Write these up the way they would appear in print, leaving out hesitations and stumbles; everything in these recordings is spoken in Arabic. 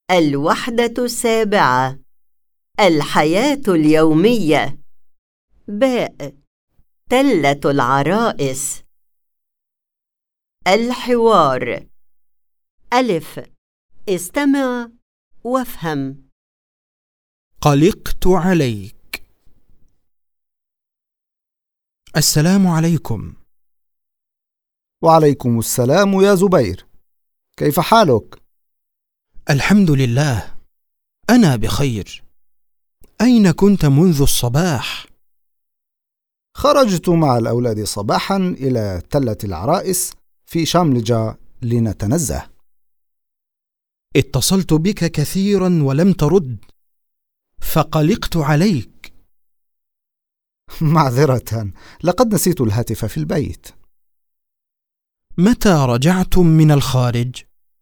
الوحدة السابعة. الحياة اليومية. باء. تلة العرائس. الحوار. ألف. استمع وافهم. قلقت عليك. السلام عليكم. وعليكم السلام يا زبير، كيف حالك؟ الحمد لله، أنا بخير. أين كنت منذ الصباح؟ خرجت مع الأولاد صباحا إلى تلة العرائس في شاملجة لنتنزه. اتصلت بك كثيرا ولم ترد، فقلقت عليك. معذرة، لقد نسيت الهاتف في البيت. متى رجعتم من الخارج؟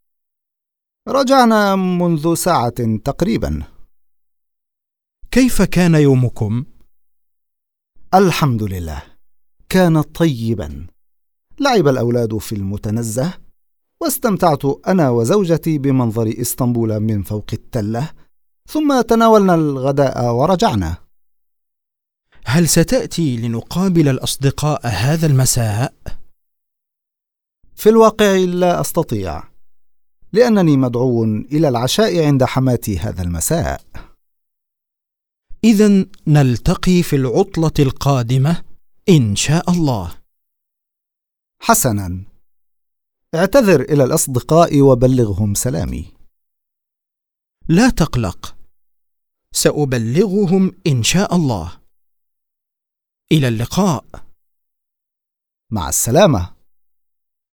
رجعنا منذ ساعة تقريبا. كيف كان يومكم؟ الحمد لله، كان طيبا. لعب الأولاد في المتنزه، واستمتعت أنا وزوجتي بمنظر إسطنبول من فوق التلة، ثم تناولنا الغداء ورجعنا. هل ستأتي لنقابل الأصدقاء هذا المساء؟ في الواقع لا أستطيع، لأنني مدعو إلى العشاء عند حماتي هذا المساء. إذن نلتقي في العطلة القادمة إن شاء الله. حسنا، اعتذر إلى الأصدقاء وبلغهم سلامي. لا تقلق، سأبلغهم إن شاء الله. إلى اللقاء. مع السلامة.